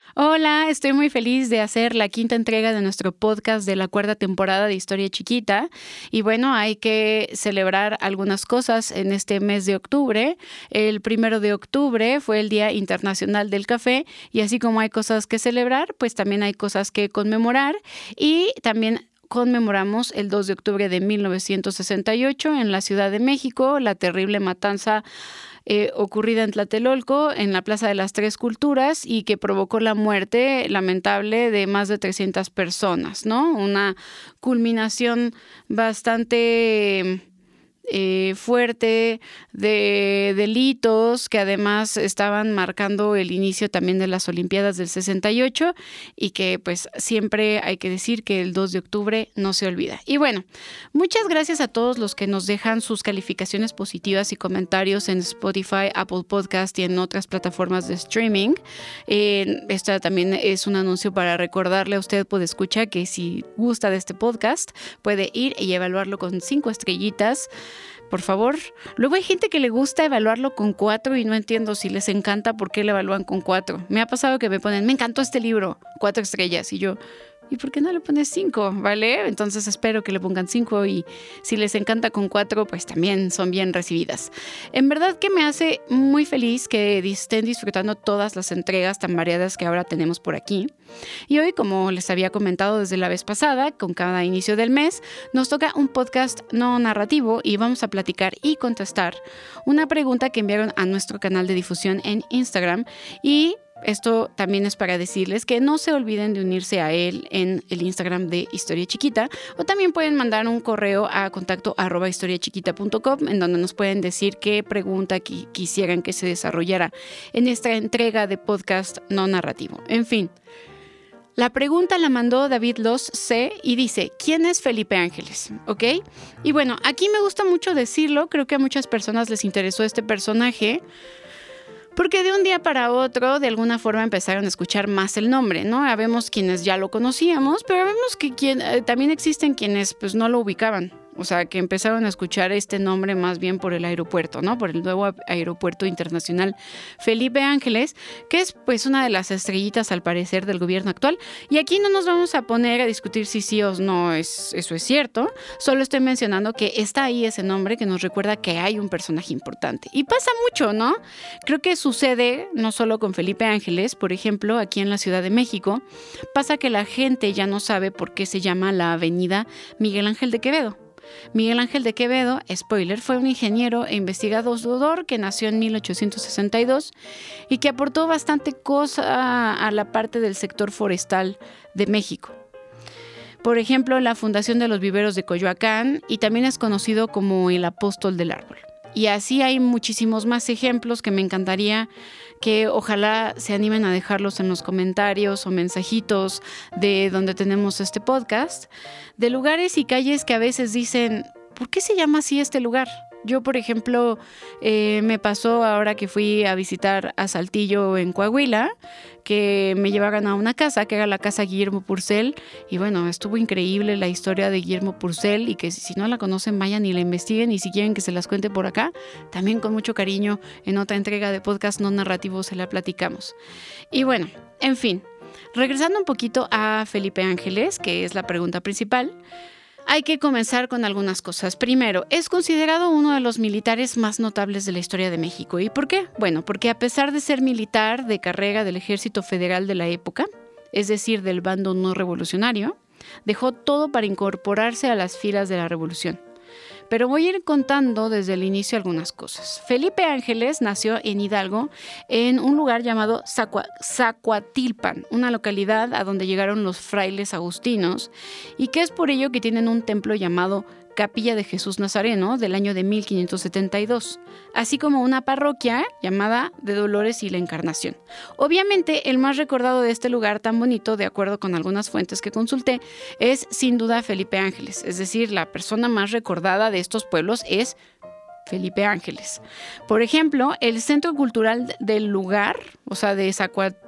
Hola, estoy muy feliz de hacer la quinta entrega de nuestro podcast de la cuarta temporada de Historia Chiquita. Y bueno, hay que celebrar algunas cosas en este mes de octubre. El 1 de octubre fue el Día Internacional del Café y así como hay cosas que celebrar, pues también hay cosas que conmemorar y también conmemoramos el 2 de octubre de 1968 en la Ciudad de México, la terrible matanza ocurrida en Tlatelolco, en la Plaza de las Tres Culturas, y que provocó la muerte lamentable de más de 300 personas, ¿no? Una culminación bastante fuerte de delitos que además estaban marcando el inicio también de las Olimpiadas del 68 y que pues siempre hay que decir que el 2 de octubre no se olvida. Y bueno, muchas gracias a todos los que nos dejan sus calificaciones positivas y comentarios en Spotify, Apple Podcast y en otras plataformas de streaming. Esta también es un anuncio para recordarle a usted, podescucha, que si gusta de este podcast puede ir y evaluarlo con 5 estrellitas. Por favor. Luego hay gente que le gusta evaluarlo con 4 y no entiendo si les encanta por qué le evalúan con 4. Me ha pasado que me ponen, me encantó este libro, 4 estrellas. Y yo, ¿y por qué no le pones 5? ¿Vale? Entonces espero que le pongan 5 y si les encanta con 4, pues también son bien recibidas. En verdad que me hace muy feliz que estén disfrutando todas las entregas tan variadas que ahora tenemos por aquí. Y hoy, como les había comentado desde la vez pasada, con cada inicio del mes, nos toca un podcast no narrativo y vamos a platicar y contestar una pregunta que enviaron a nuestro canal de difusión en Instagram. Y esto también es para decirles que no se olviden de unirse a él en el Instagram de Historia Chiquita, o también pueden mandar un correo a contacto@historiachiquita.com en donde nos pueden decir qué pregunta quisieran que se desarrollara en esta entrega de podcast no narrativo. En fin, la pregunta la mandó David Los C. y dice, ¿quién es Felipe Ángeles? ¿Ok? Y bueno, aquí me gusta mucho decirlo, creo que a muchas personas les interesó este personaje, porque de un día para otro, de alguna forma, empezaron a escuchar más el nombre, ¿no? Habemos quienes ya lo conocíamos, pero vemos que también existen quienes pues no lo ubicaban. O sea, que empezaron a escuchar este nombre más bien por el aeropuerto, ¿no? Por el nuevo aeropuerto internacional Felipe Ángeles, que es pues una de las estrellitas al parecer del gobierno actual. Y aquí no nos vamos a poner a discutir si sí o no eso es cierto. Solo estoy mencionando que está ahí ese nombre que nos recuerda que hay un personaje importante. Y pasa mucho, ¿no? Creo que sucede no solo con Felipe Ángeles, por ejemplo, aquí en la Ciudad de México, pasa que la gente ya no sabe por qué se llama la avenida Miguel Ángel de Quevedo. Miguel Ángel de Quevedo, spoiler, fue un ingeniero e investigador que nació en 1862 y que aportó bastante cosa a la parte del sector forestal de México. Por ejemplo, la fundación de los viveros de Coyoacán, y también es conocido como el apóstol del árbol. Y así hay muchísimos más ejemplos que me encantaría que ojalá se animen a dejarlos en los comentarios o mensajitos de donde tenemos este podcast, de lugares y calles que a veces dicen, ¿por qué se llama así este lugar? Yo, por ejemplo, me pasó ahora que fui a visitar a Saltillo en Coahuila, que me llevaron a una casa, que era la casa Guillermo Purcell, y bueno, estuvo increíble la historia de Guillermo Purcell, y que si no la conocen, vayan y la investiguen, y si quieren que se las cuente por acá, también con mucho cariño, en otra entrega de podcast no narrativo se la platicamos. Y bueno, en fin, regresando un poquito a Felipe Ángeles, que es la pregunta principal, hay que comenzar con algunas cosas. Primero, es considerado uno de los militares más notables de la historia de México. ¿Y por qué? Bueno, porque a pesar de ser militar de carrera del Ejército Federal de la época, es decir, del bando no revolucionario, dejó todo para incorporarse a las filas de la revolución. Pero voy a ir contando desde el inicio algunas cosas. Felipe Ángeles nació en Hidalgo, en un lugar llamado Zacuatilpan, una localidad a donde llegaron los frailes agustinos, y que es por ello que tienen un templo llamado Capilla de Jesús Nazareno del año de 1572, así como una parroquia llamada de Dolores y la Encarnación. Obviamente, el más recordado de este lugar tan bonito, de acuerdo con algunas fuentes que consulté, es sin duda Felipe Ángeles, es decir, la persona más recordada de estos pueblos es Felipe Ángeles. Por ejemplo, el centro cultural del lugar, o sea, de Zacuatilpan,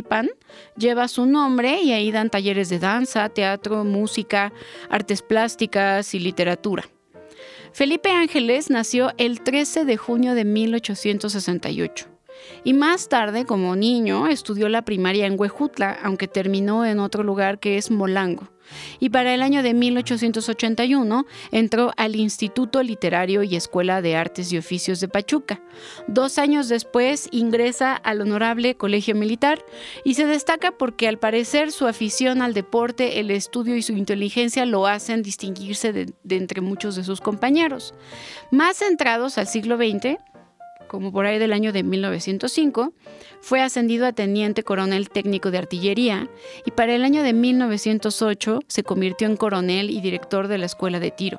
lleva su nombre y ahí dan talleres de danza, teatro, música, artes plásticas y literatura. Felipe Ángeles nació el 13 de junio de 1868. Y más tarde, como niño, estudió la primaria en Huejutla, aunque terminó en otro lugar que es Molango. Y para el año de 1881 entró al Instituto Literario y Escuela de Artes y Oficios de Pachuca. 2 años después ingresa al Honorable Colegio Militar y se destaca porque al parecer su afición al deporte, el estudio y su inteligencia lo hacen distinguirse de entre muchos de sus compañeros. Más centrados al siglo XX, como por ahí del año de 1905, fue ascendido a teniente coronel técnico de artillería y para el año de 1908 se convirtió en coronel y director de la escuela de tiro.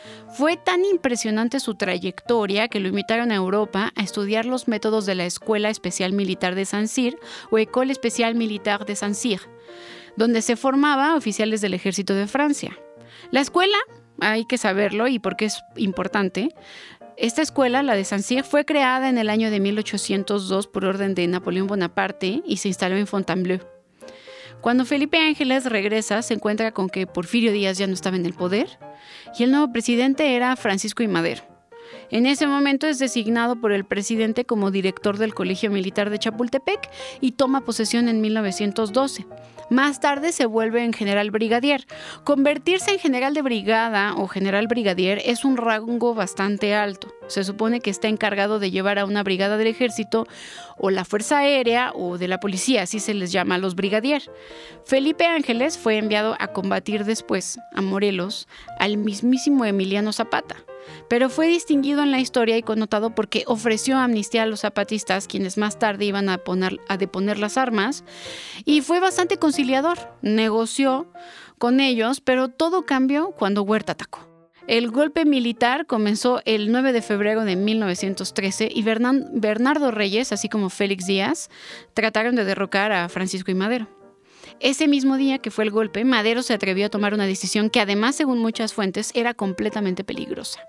Fue tan impresionante su trayectoria que lo invitaron a Europa a estudiar los métodos de la Escuela Especial Militar de Saint-Cyr o École Spéciale Militaire de Saint-Cyr, donde se formaba oficiales del ejército de Francia. La escuela, hay que saberlo y porque es importante, esta escuela, la de Saint-Cyr, fue creada en el año de 1802 por orden de Napoleón Bonaparte y se instaló en Fontainebleau. Cuando Felipe Ángeles regresa, se encuentra con que Porfirio Díaz ya no estaba en el poder y el nuevo presidente era Francisco I. Madero. En ese momento es designado por el presidente como director del Colegio Militar de Chapultepec y toma posesión en 1912. Más tarde se vuelve en general brigadier. Convertirse en general de brigada o general brigadier es un rango bastante alto. Se supone que está encargado de llevar a una brigada del ejército o la Fuerza Aérea o de la policía, así se les llama a los brigadier. Felipe Ángeles fue enviado a combatir después, a Morelos, al mismísimo Emiliano Zapata. Pero fue distinguido en la historia y connotado porque ofreció amnistía a los zapatistas, quienes más tarde iban a deponer las armas, y fue bastante conciliador. Negoció con ellos, pero todo cambió cuando Huerta atacó. El golpe militar comenzó el 9 de febrero de 1913 y Bernardo Reyes, así como Félix Díaz, trataron de derrocar a Francisco I. Madero. Ese mismo día que fue el golpe, Madero se atrevió a tomar una decisión que además, según muchas fuentes, era completamente peligrosa.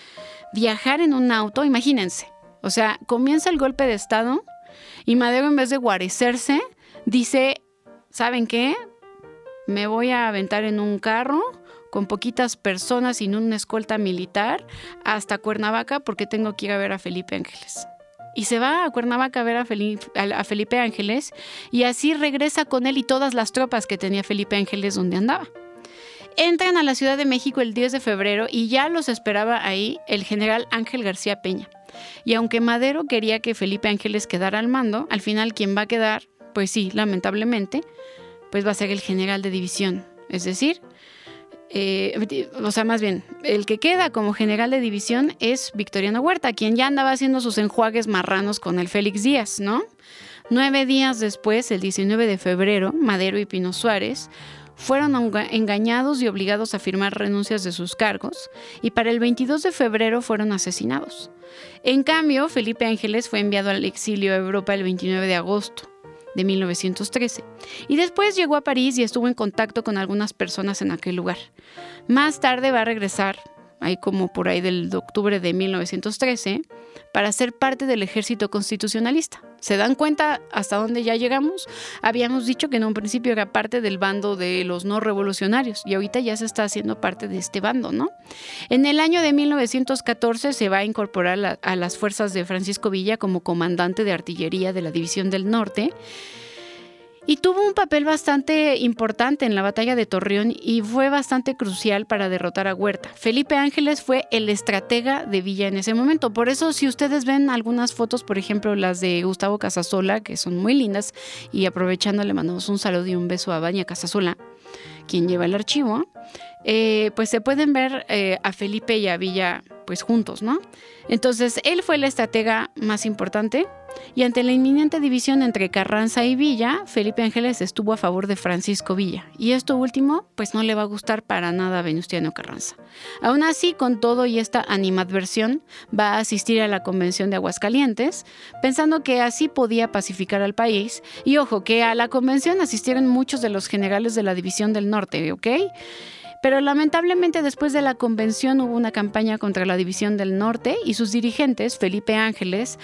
Viajar en un auto, imagínense. O sea, comienza el golpe de Estado y Madero, en vez de guarecerse, dice, ¿saben qué? Me voy a aventar en un carro con poquitas personas y en una escolta militar hasta Cuernavaca porque tengo que ir a ver a Felipe Ángeles. Y se va a Cuernavaca a ver a Felipe Ángeles y así regresa con él y todas las tropas que tenía Felipe Ángeles donde andaba. Entran a la Ciudad de México el 10 de febrero y ya los esperaba ahí el general Ángel García Peña. Y aunque Madero quería que Felipe Ángeles quedara al mando, al final quien va a quedar, pues sí, lamentablemente, pues va a ser el general de división. Es decir, más bien, el que queda como general de división es Victoriano Huerta, quien ya andaba haciendo sus enjuagues marranos con el Félix Díaz, ¿no? 9 días después, el 19 de febrero, Madero y Pino Suárez fueron engañados y obligados a firmar renuncias de sus cargos y para el 22 de febrero fueron asesinados. En cambio, Felipe Ángeles fue enviado al exilio a Europa el 29 de agosto de 1913 y después llegó a París y estuvo en contacto con algunas personas en aquel lugar. Más tarde va a regresar, ahí como por ahí del octubre de 1913, para ser parte del ejército constitucionalista. ¿Se dan cuenta hasta dónde ya llegamos? Habíamos dicho que en un principio era parte del bando de los no revolucionarios y ahorita ya se está haciendo parte de este bando, ¿no? En el año de 1914 se va a incorporar a las fuerzas de Francisco Villa como comandante de artillería de la División del Norte y tuvo un papel bastante importante en la batalla de Torreón y fue bastante crucial para derrotar a Huerta. Felipe Ángeles fue el estratega de Villa en ese momento. Por eso, si ustedes ven algunas fotos, por ejemplo, las de Gustavo Casasola, que son muy lindas, y aprovechando le mandamos un saludo y un beso a Vania Casasola, quien lleva el archivo, pues se pueden ver a Felipe y a Villa pues juntos, ¿no? Entonces, él fue el estratega más importante y ante la inminente división entre Carranza y Villa, Felipe Ángeles estuvo a favor de Francisco Villa. Y esto último, pues no le va a gustar para nada a Venustiano Carranza. Aún así, con todo y esta animadversión, va a asistir a la Convención de Aguascalientes, pensando que así podía pacificar al país. Y ojo, que a la convención asistieron muchos de los generales de la División del Norte, ¿ok? Pero lamentablemente después de la convención hubo una campaña contra la División del Norte y sus dirigentes, Felipe Ángeles,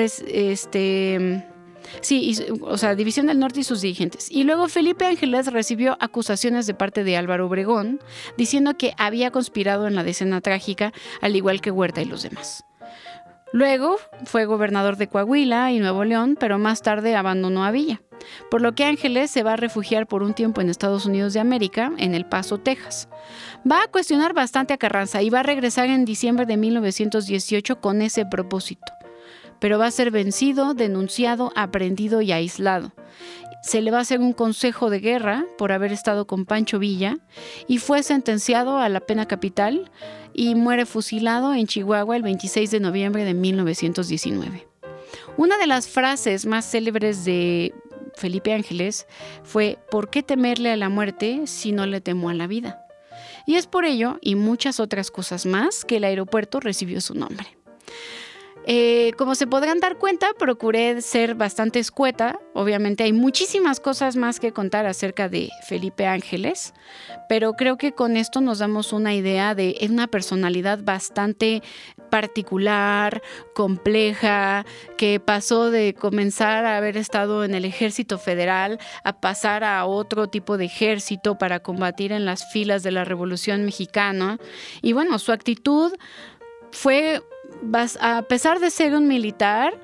División del Norte y sus dirigentes. Y luego Felipe Ángeles recibió acusaciones de parte de Álvaro Obregón, diciendo que había conspirado en la decena trágica, al igual que Huerta y los demás. Luego fue gobernador de Coahuila y Nuevo León, pero más tarde abandonó a Villa, por lo que Ángeles se va a refugiar por un tiempo en Estados Unidos de América, en El Paso, Texas. Va a cuestionar bastante a Carranza y va a regresar en diciembre de 1918 con ese propósito, pero va a ser vencido, denunciado, aprehendido y aislado. Se le va a hacer un consejo de guerra por haber estado con Pancho Villa y fue sentenciado a la pena capital y muere fusilado en Chihuahua el 26 de noviembre de 1919. Una de las frases más célebres de Felipe Ángeles fue: ¿por qué temerle a la muerte si no le temo a la vida? Y es por ello, y muchas otras cosas más, que el aeropuerto recibió su nombre. Como se podrán dar cuenta, procuré ser bastante escueta. Obviamente hay muchísimas cosas más que contar acerca de Felipe Ángeles, pero creo que con esto nos damos una idea de una personalidad bastante particular, compleja, que pasó de comenzar a haber estado en el Ejército Federal a pasar a otro tipo de ejército para combatir en las filas de la Revolución Mexicana. Y bueno, su actitud fue, a pesar de ser un militar,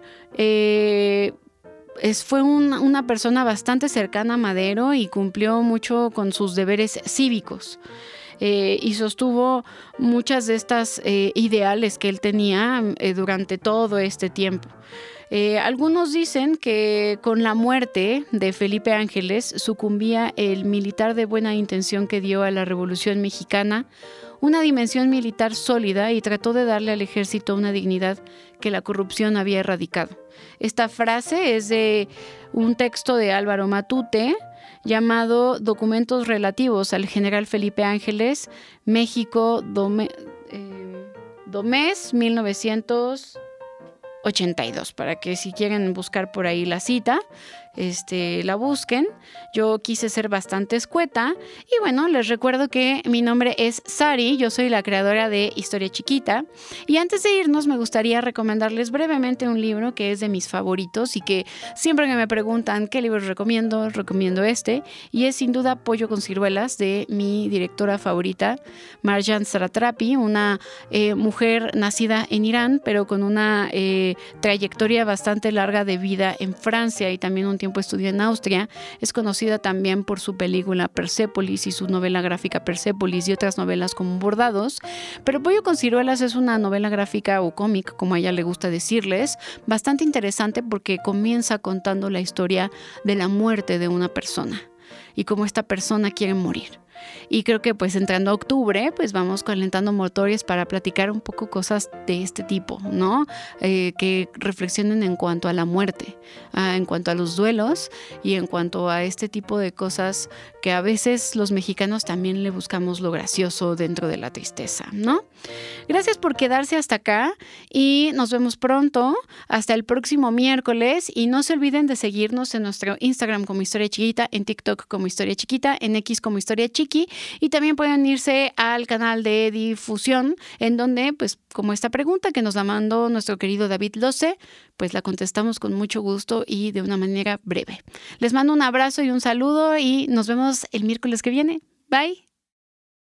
fue una persona bastante cercana a Madero y cumplió mucho con sus deberes cívicos. Y sostuvo muchas de estas ideales que él tenía durante todo este tiempo. Algunos dicen que con la muerte de Felipe Ángeles sucumbía el militar de buena intención que dio a la Revolución Mexicana una dimensión militar sólida y trató de darle al ejército una dignidad que la corrupción había erradicado. Esta frase es de un texto de Álvaro Matute llamado Documentos relativos al general Felipe Ángeles, México, Domés 1982, para que si quieren buscar por ahí la cita, la busquen. Yo quise ser bastante escueta y bueno, les recuerdo que mi nombre es Sari, yo soy la creadora de Historia Chiquita y antes de irnos me gustaría recomendarles brevemente un libro que es de mis favoritos y que siempre que me preguntan qué libros recomiendo este, y es sin duda Pollo con ciruelas, de mi directora favorita, Marjane Satrapi, una mujer nacida en Irán pero con una trayectoria bastante larga de vida en Francia y también un tiempo estudió en Austria. Es conocida también por su película Persépolis y su novela gráfica Persépolis y otras novelas como Bordados, pero Pollo con ciruelas es una novela gráfica o cómic, como a ella le gusta decirles, bastante interesante porque comienza contando la historia de la muerte de una persona y cómo esta persona quiere morir. Y creo que pues entrando a octubre pues vamos calentando motores para platicar un poco cosas de este tipo, ¿no? Que reflexionen en cuanto a la muerte, en cuanto a los duelos y en cuanto a este tipo de cosas que a veces los mexicanos también le buscamos lo gracioso dentro de la tristeza, ¿no? Gracias por quedarse hasta acá y nos vemos pronto, hasta el próximo miércoles, y no se olviden de seguirnos en nuestro Instagram como Historia Chiquita, en TikTok como Historia Chiquita, en X como Historia Chiqui, y también pueden irse al canal de difusión en donde, pues como esta pregunta que nos la mandó nuestro querido David Loce, pues la contestamos con mucho gusto y de una manera breve. Les mando un abrazo y un saludo y nos vemos el miércoles que viene. Bye.